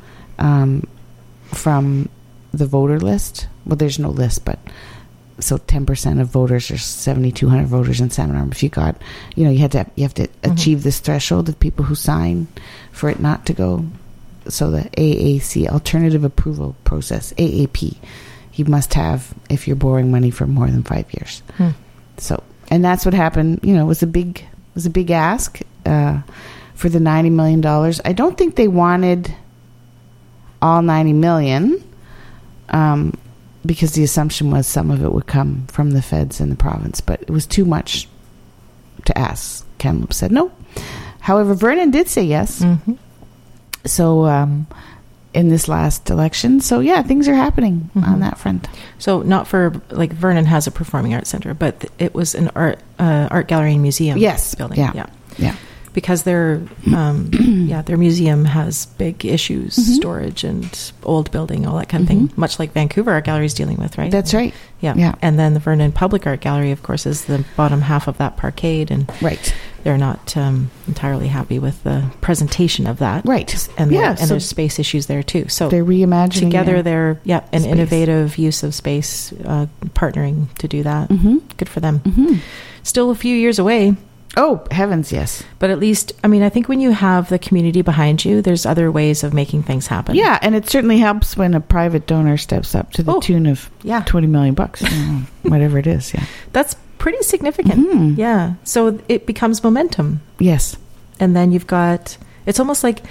from the voter list. Well, there's no list, but so 10% of voters, there's 7,200 voters in Salmon Arm. If you got, you have to achieve this threshold of people who sign for it not to go so the AAC, Alternative Approval Process, AAP, you must have if you're borrowing money for more than 5 years. So, and that's what happened. You know, it was a big ask for the $90 million. I don't think they wanted all $90 million, because the assumption was some of it would come from the feds and the province, but it was too much to ask. Kamloops said no. However, Vernon did say yes. So in this last election, so yeah, things are happening on that front. So not for, like, Vernon has a performing arts center, but it was an art gallery and museum building. Yeah. Because their museum has big issues, storage and old building, all that kind of thing, much like Vancouver Art Gallery is dealing with, right? That's right. Yeah. And then the Vernon Public Art Gallery, of course, is the bottom half of that parkade, and they're not entirely happy with the presentation of that. Right. And there's space issues there too. So they're reimagining together. They're an innovative use of space, partnering to do that. Good for them. Still a few years away. Oh, heavens, yes. But at least, I mean, I think when you have the community behind you, there's other ways of making things happen. Yeah, and it certainly helps when a private donor steps up to the tune of $20 million, whatever it is. Yeah, that's pretty significant. Yeah, so it becomes momentum. Yes, and then you've got. It's almost like.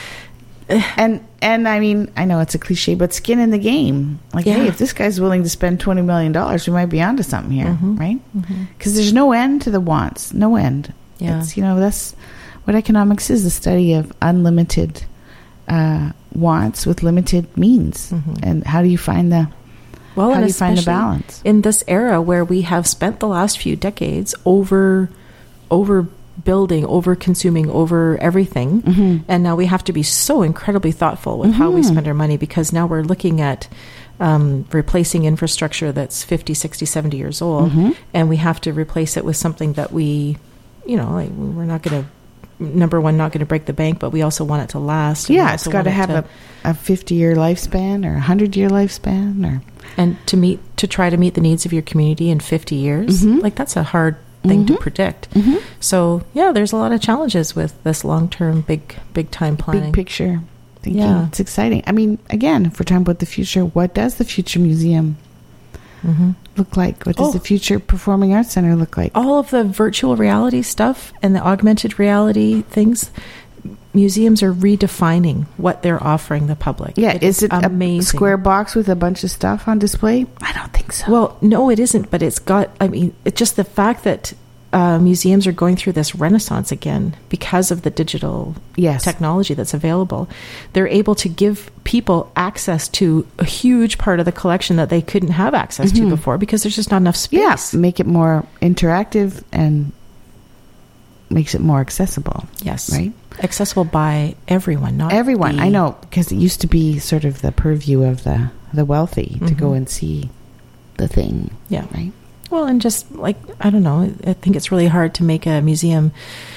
And I mean, I know it's a cliche, but skin in the game. Like, hey, if this guy's willing to spend $20 million, we might be onto something here, right? Because there's no end to the wants, no end. Yeah. It's, that's what economics is, the study of unlimited wants with limited means. And how do you find the balance? In this era where we have spent the last few decades over building, over consuming, over everything, and now we have to be so incredibly thoughtful with how we spend our money, because now we're looking at replacing infrastructure that's 50, 60, 70 years old, and we have to replace it with something that we, like, we're not going to, number one, not going to break the bank, but we also want it to last. Yeah, it's got to have a 50-year lifespan or 100-year lifespan, and to try to meet the needs of your community in 50 years. Like, that's a hard thing to predict. So there's a lot of challenges with this long-term big time planning, big picture thinking. It's exciting. I mean, again, if we're talking about the future, what does the future museum look like? What does the future performing arts center look like? All of the virtual reality stuff and the augmented reality things, museums are redefining what they're offering the public. Is it amazing. A square box with a bunch of stuff on display? I don't think so. Well, no, it isn't, but it's just the fact that museums are going through this renaissance again because of the digital technology that's available. They're able to give people access to a huge part of the collection that they couldn't have access to before, because there's just not enough space. Yeah, make it more interactive and makes it more accessible. Yes. Right? Accessible by everyone, not everyone. I know, because it used to be sort of the purview of the wealthy to go and see the thing. Yeah. Right? Well, and just like, I don't know, I think it's really hard to make a museum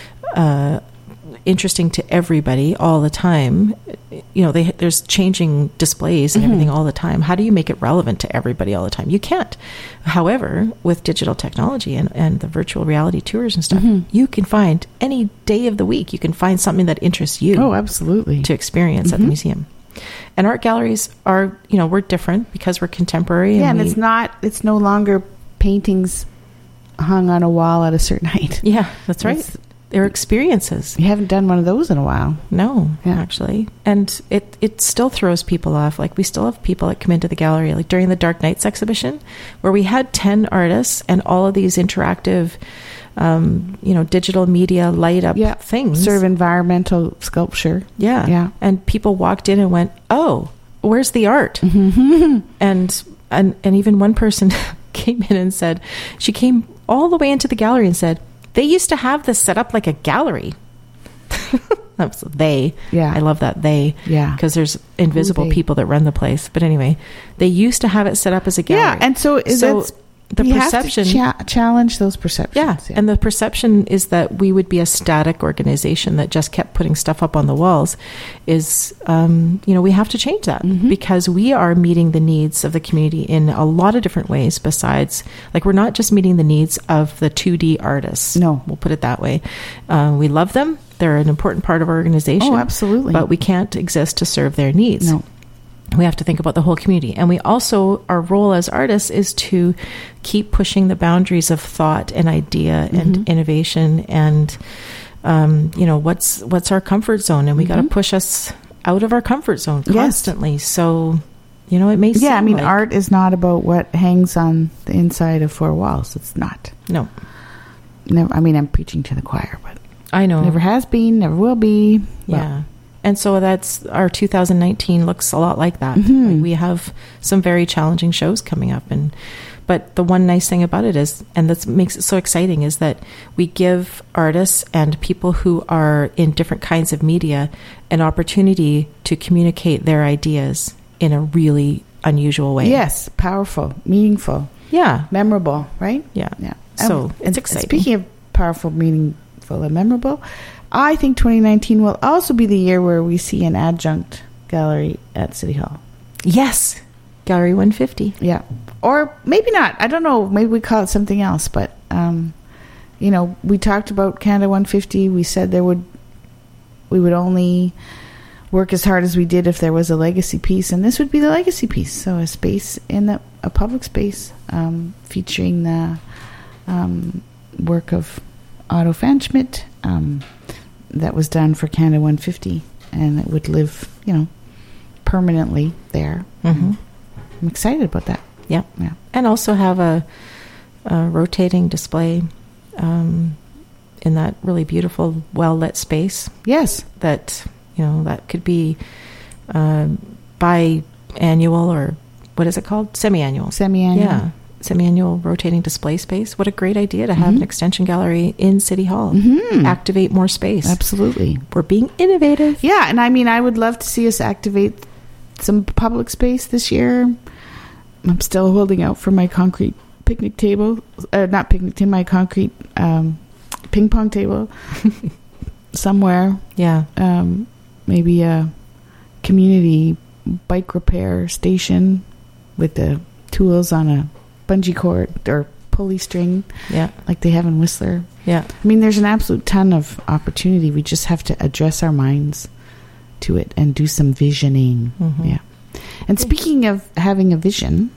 interesting to everybody all the time. There's changing displays and everything all the time. How do you make it relevant to everybody all the time? You can't. However, with digital technology and the virtual reality tours and stuff, you can find any day of the week, you can find something that interests you. Oh, absolutely. To experience at the museum. And art galleries are, we're different because we're contemporary. Yeah, and it's no longer paintings hung on a wall at a certain height. Yeah, that's right. They're experiences. You haven't done one of those in a while. No, actually. And it still throws people off. Like, we still have people that come into the gallery, like during the Dark Nights exhibition, where we had 10 artists and all of these interactive, digital media light up things. Sort of environmental sculpture. Yeah. And people walked in and went, oh, where's the art? And even one person came in and said, she came all the way into the gallery and said, they used to have this set up like a gallery. That was they. Yeah. I love that they. Yeah. Because there's invisible people that run the place. But anyway, they used to have it set up as a gallery. Yeah. And so the perception have to challenge those perceptions. And the perception is that we would be a static organization that just kept putting stuff up on the walls. Is we have to change that, because we are meeting the needs of the community in a lot of different ways. Besides, like, we're not just meeting the needs of the 2D artists. No, we'll put it that way. We love them; they're an important part of our organization. Oh, absolutely. But we can't exist to serve their needs. No. We have to think about the whole community. And we also, our role as artists is to keep pushing the boundaries of thought and idea and innovation and, what's our comfort zone? And we got to push us out of our comfort zone constantly. Yes. So, it may seem art is not about what hangs on the inside of four walls. It's not. No. I'm preaching to the choir, but I know. Never has been, never will be. Yeah. And so that's our 2019 looks a lot like that. Like, we have some very challenging shows coming up, but the one nice thing about it is, and that makes it so exciting, is that we give artists and people who are in different kinds of media an opportunity to communicate their ideas in a really unusual way. Yes, powerful, meaningful. Yeah. Memorable, right? Yeah. So it's exciting. Speaking of powerful, meaningful, and memorable, I think 2019 will also be the year where we see an adjunct gallery at City Hall. Yes. Gallery 150. Yeah. Or maybe not. I don't know. Maybe we call it something else. But, we talked about Canada 150. We said we would only work as hard as we did if there was a legacy piece. And this would be the legacy piece. So a space a public space featuring the work of Otto Pfanschmidt, that was done for Canada 150, and it would live, permanently there. I'm excited about that. Yeah. And also have a rotating display in that really beautiful, well-lit space. Yes. That, that could be biannual, or what is it called? Semi-annual. Yeah. Semi-annual rotating display space. What a great idea to have an extension gallery in City Hall. Activate more space. Absolutely. We're being innovative. Yeah, and I would love to see us activate some public space this year. I'm still holding out for my concrete picnic table. Not picnic table, my concrete ping pong table somewhere. Yeah. Maybe a community bike repair station with the tools on a bungee cord or pulley string, like they have in Whistler. There's an absolute ton of opportunity. We just have to address our minds to it and do some visioning. And speaking of having a vision,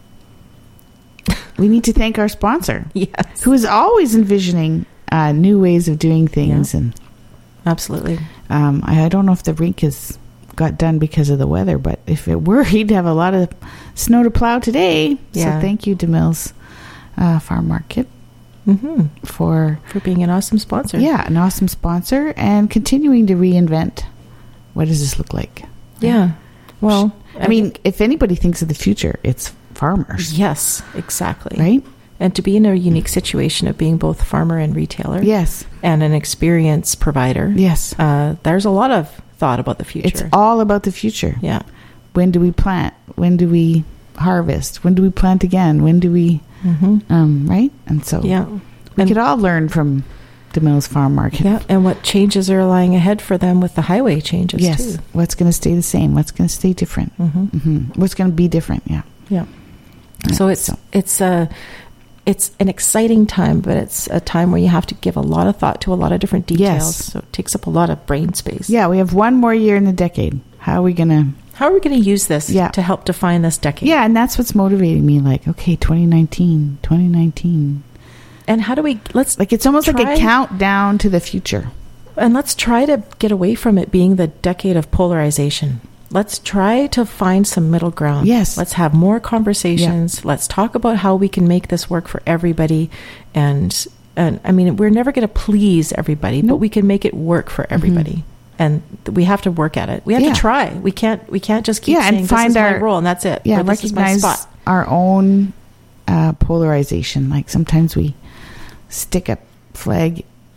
we need to thank our sponsor, who is always envisioning new ways of doing things. And absolutely, I don't know if the rink has got done because of the weather, but if it were, he'd have a lot of snow to plow today. So thank you, DeMille's Farm Market, for being an awesome sponsor. Yeah, an awesome sponsor, and continuing to reinvent what does this look like. Yeah. Well, if anybody thinks of the future, it's farmers. Yes, exactly. Right? And to be in a unique situation of being both farmer and retailer. Yes. And an experience provider. Yes. There's a lot of thought about the future. It's all about the future. Yeah. When do we plant? When do we harvest? When do we plant again? When do we, right? And so we could all learn from DeMille's Farm Market. Yeah, and what changes are lying ahead for them with the highway changes, too. What's going to stay the same? What's going to stay different? What's going to be different? Yeah. So it's an exciting time, but it's a time where you have to give a lot of thought to a lot of different details. Yes. So it takes up a lot of brain space. Yeah, we have one more year in the decade. How are we going to use this to help define this decade? Yeah, and that's what's motivating me. Like, okay, 2019. And how do we, it's almost like a countdown to the future. And let's try to get away from it being the decade of polarization. Let's try to find some middle ground. Yes. Let's have more conversations. Yeah. Let's talk about how we can make this work for everybody. And we're never going to please everybody, but we can make it work for everybody. And we have to work at it. We have to try. We can't just keep saying and find this is my role and that's it. Yeah, or this recognize is my spot. Our own polarization. Like sometimes we stick a flag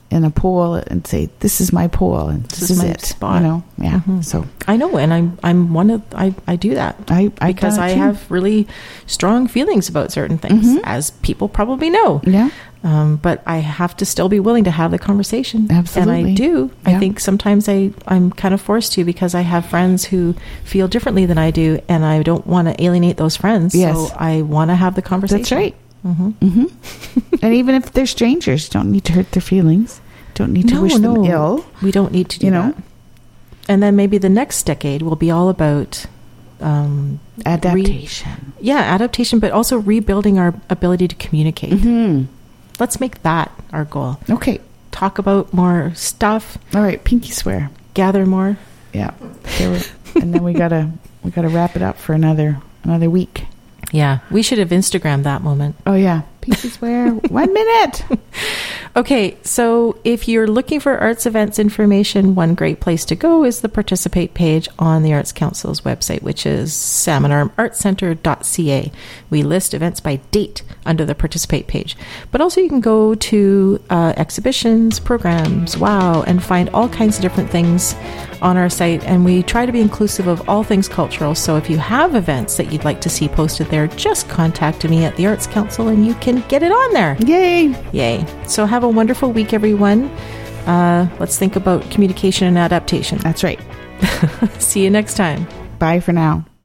in a poll and say, this is my poll and this is my it. spot. You know? Yeah. So I know, and I'm one of I do that. Because I have really strong feelings about certain things, as people probably know. Yeah. But I have to still be willing to have the conversation. Absolutely. And I do. Yeah. I think sometimes I'm kind of forced to, because I have friends who feel differently than I do, and I don't want to alienate those friends. Yes. So I want to have the conversation. That's right. And even if they're strangers, don't need to hurt their feelings. Don't need to wish them ill. We don't need to do that. And then maybe the next decade will be all about adaptation. Adaptation, but also rebuilding our ability to communicate. Let's make that our goal. Okay. Talk about more stuff. All right, pinky swear. Gather more. Yeah. And then we gotta wrap it up for another week. Yeah, we should have Instagrammed that moment. Oh yeah, pinky swear. 1 minute. Okay, so if you're looking for arts events information, one great place to go is the Participate page on the Arts Council's website, which is salmonarmartscentre.ca. We list events by date under the Participate page. But also you can go to exhibitions, programs, and find all kinds of different things on our site. And we try to be inclusive of all things cultural. So if you have events that you'd like to see posted there, just contact me at the Arts Council and you can get it on there. Yay. So have a wonderful week, everyone. Let's think about communication and adaptation. That's right. See you next time. Bye for now.